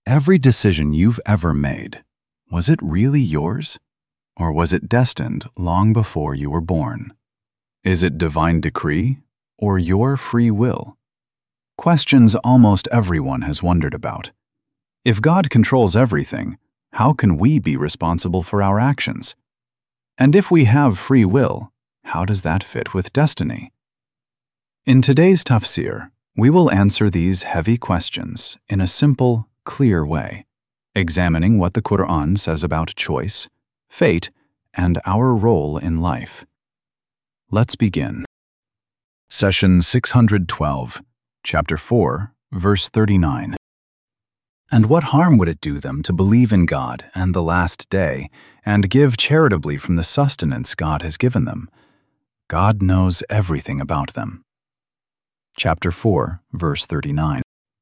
Every decision you've ever made, was it really yours? Or was it destined long before you were born? Is it divine decree or your free will? Questions almost everyone has wondered about. If God controls everything, how can we be responsible for our actions? And if we have free will, how does that fit with destiny? In today's tafsir, we will answer these heavy questions in a simple, clear way, examining what the Quran says about choice, fate, and our role in life. Let's begin. Session 612, Chapter 4, Verse 39. And what harm would it do them to believe in God and the last day, and give charitably from the sustenance God has given them? God knows everything about them. Chapter 4, Verse 39.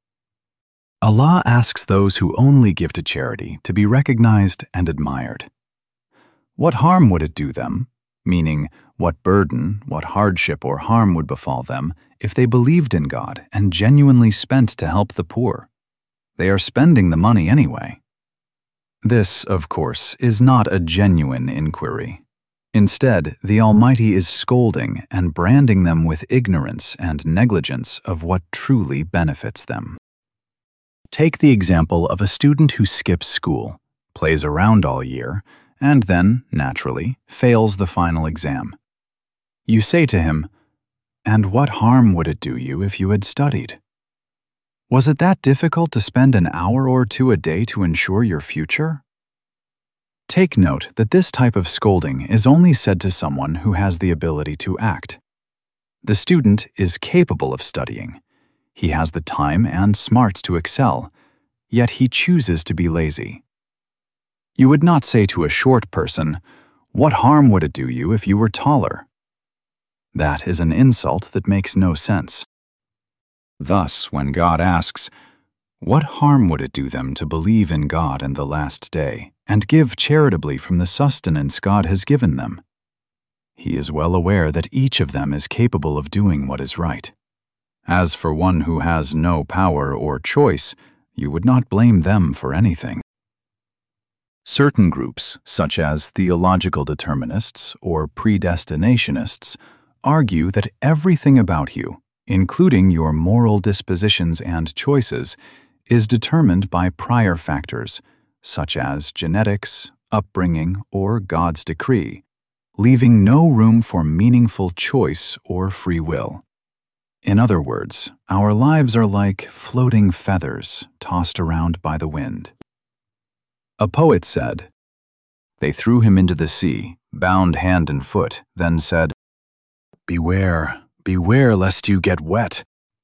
Allah asks those who only give to charity to be recognized and admired. What harm would it do them, meaning what burden, what hardship or harm would befall them if they believed in God and genuinely spent to help the poor? They are spending the money anyway. This, of course, is not a genuine inquiry. Instead, the Almighty is scolding and branding them with ignorance and negligence of what truly benefits them. Take the example of a student who skips school, plays around all year, and then, naturally, fails the final exam. You say to him, "And what harm would it do you if you had studied? Was it that difficult to spend an hour or two a day to ensure your future?" Take note that this type of scolding is only said to someone who has the ability to act. The student is capable of studying. He has the time and smarts to excel, yet he chooses to be lazy. You would not say to a short person, "What harm would it do you if you were taller?" That is an insult that makes no sense. Thus, when God asks, "What harm would it do them to believe in God and the last day, and give charitably from the sustenance God has given them?" He is well aware that each of them is capable of doing what is right. As for one who has no power or choice, you would not blame them for anything. Certain groups, such as theological determinists or predestinationists, argue that everything about you, including your moral dispositions and choices, is determined by prior factors, such as genetics, upbringing, or God's decree, leaving no room for meaningful choice or free will. In other words, our lives are like floating feathers tossed around by the wind. A poet said, "They threw him into the sea, bound hand and foot, then said, 'Beware, beware lest you get wet.'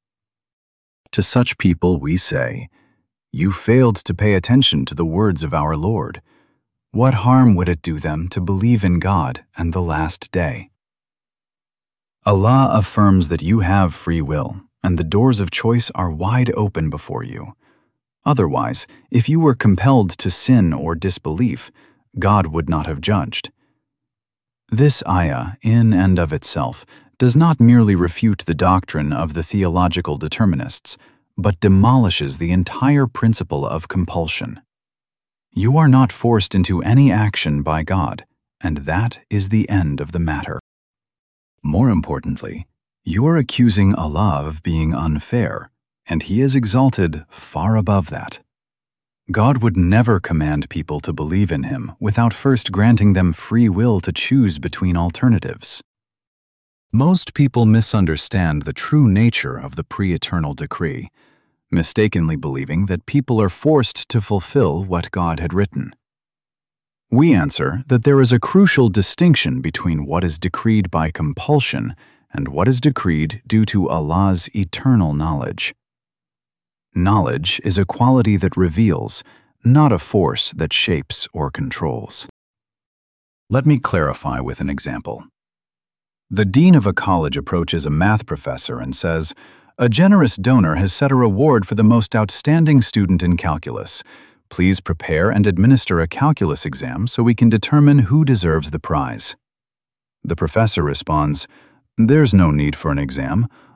To such people we say, 'You failed to pay attention to the words of our Lord. What harm would it do them to believe in God and the last day?' Allah affirms that you have free will, and the doors of choice are wide open before you. Otherwise, if you were compelled to sin or disbelief, God would not have judged. This ayah, in and of itself, does not merely refute the doctrine of the theological determinists, but demolishes the entire principle of compulsion. You are not forced into any action by God, and that is the end of the matter. More importantly, you are accusing Allah of being unfair, and He is exalted far above that. God would never command people to believe in Him without first granting them free will to choose between alternatives. Most people misunderstand the true nature of the pre-eternal decree, mistakenly believing that people are forced to fulfill what God had written. We answer that there is a crucial distinction between what is decreed by compulsion and what is decreed due to Allah's eternal knowledge. Knowledge is a quality that reveals, not a force that shapes or controls. Let me clarify with an example. The dean of a college approaches a math professor and says, "A generous donor has set a reward for the most outstanding student in calculus. Please prepare and administer a calculus exam so we can determine who deserves the prize." The professor responds, "There's no need for an exam.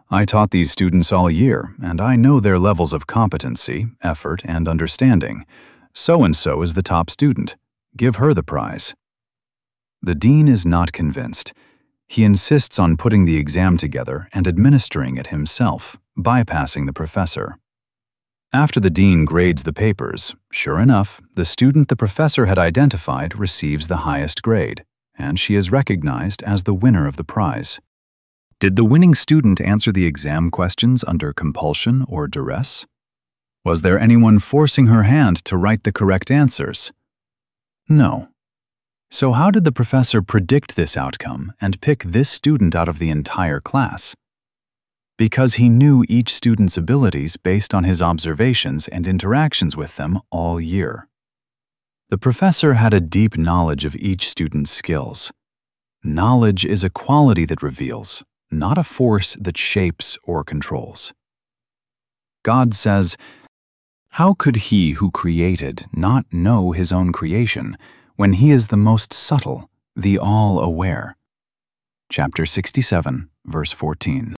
I taught these students all year, and I know their levels of competency, effort, and understanding. So-and-so is the top student. Give her the prize. The dean is not convinced. He insists on putting the exam together and administering it himself, bypassing the professor. After the dean grades the papers, sure enough, the student the professor had identified receives the highest grade, and she is recognized as the winner of the prize. Did the winning student answer the exam questions under compulsion or duress? Was there anyone forcing her hand to write the correct answers? No. So how did the professor predict this outcome and pick this student out of the entire class? Because he knew each student's abilities based on his observations and interactions with them all year. The professor had a deep knowledge of each student's skills. Knowledge is a quality that reveals, not a force that shapes or controls. God says, "How could he who created not know his own creation when he is the most subtle, the all-aware?" Chapter 67, verse 14.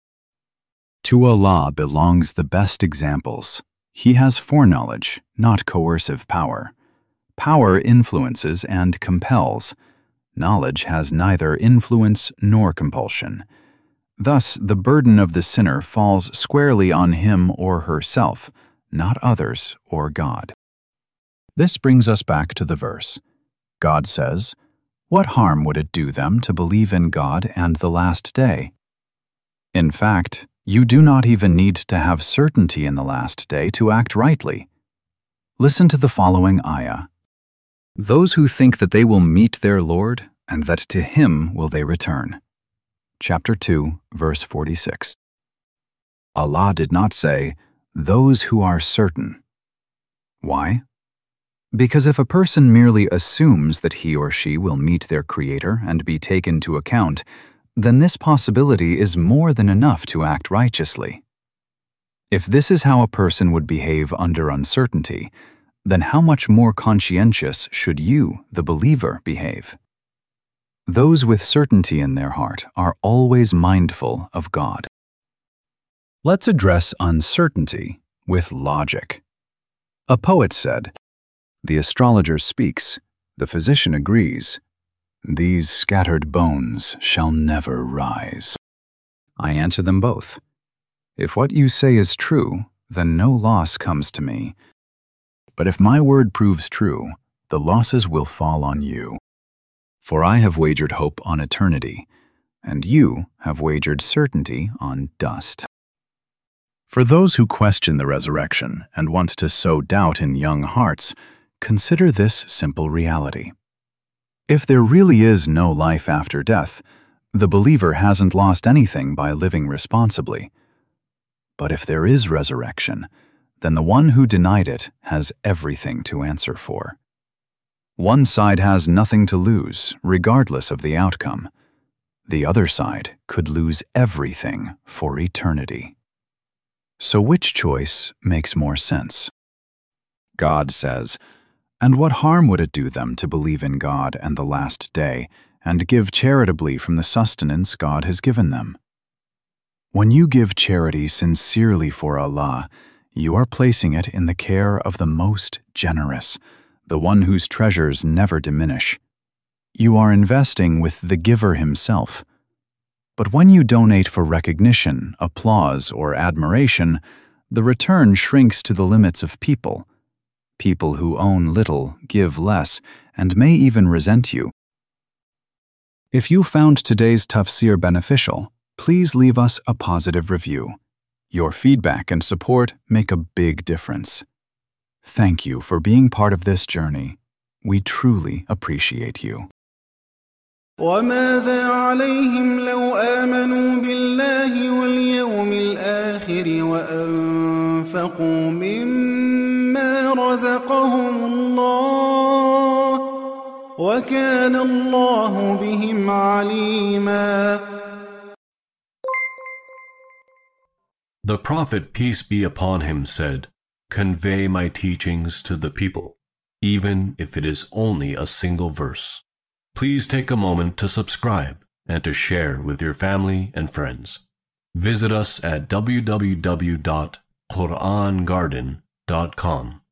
To Allah belongs the best examples. He has foreknowledge, not coercive power. Power influences and compels. Knowledge has neither influence nor compulsion. Thus, the burden of the sinner falls squarely on him or herself, not others or God. This brings us back to the verse. God says, "What harm would it do them to believe in God and the last day?" In fact, you do not even need to have certainty in the last day to act rightly. Listen to the following ayah. "Those who think that they will meet their Lord, and that to Him will they return." Chapter 2, verse 46. Allah did not say, "those who are certain." Why? Because if a person merely assumes that he or she will meet their Creator and be taken into account, then this possibility is more than enough to act righteously. If this is how a person would behave under uncertainty, then how much more conscientious should you, the believer, behave? Those with certainty in their heart are always mindful of God. Let's address uncertainty with logic. A poet said, "The astrologer speaks, the physician agrees. These scattered bones shall never rise." I answer them both. If what you say is true, then no loss comes to me. But if my word proves true, the losses will fall on you. For I have wagered hope on eternity, and you have wagered certainty on dust. For those who question the resurrection and want to sow doubt in young hearts, consider this simple reality. If there really is no life after death, the believer hasn't lost anything by living responsibly. But if there is resurrection, then the one who denied it has everything to answer for. One side has nothing to lose, regardless of the outcome. The other side could lose everything for eternity. So which choice makes more sense? God says, "And what harm would it do them to believe in God and the last day, and give charitably from the sustenance God has given them?" When you give charity sincerely for Allah, you are placing it in the care of the most generous, the one whose treasures never diminish. You are investing with the giver himself. But when you donate for recognition, applause, or admiration, the return shrinks to the limits of people. People who own little give less and may even resent you. If you found today's tafsir beneficial, please leave us a positive review. Your feedback and support make a big difference. Thank you for being part of this journey. We truly appreciate you. وَمَاذَا عَلَيْهِمْ لَوْ آمَنُوا بِاللَّهِ وَالْيَوْمِ الْآخِرِ وَأَنفَقُوا مِمَّا رَزَقَهُمُ اللَّهُ وَكَانَ اللَّهُ بِهِمْ عَلِيمًا. The Prophet, peace be upon him, said, "Convey my teachings to the people, even if it is only a single verse." Please take a moment to subscribe and to share with your family and friends. Visit us at www.qurangarden.com.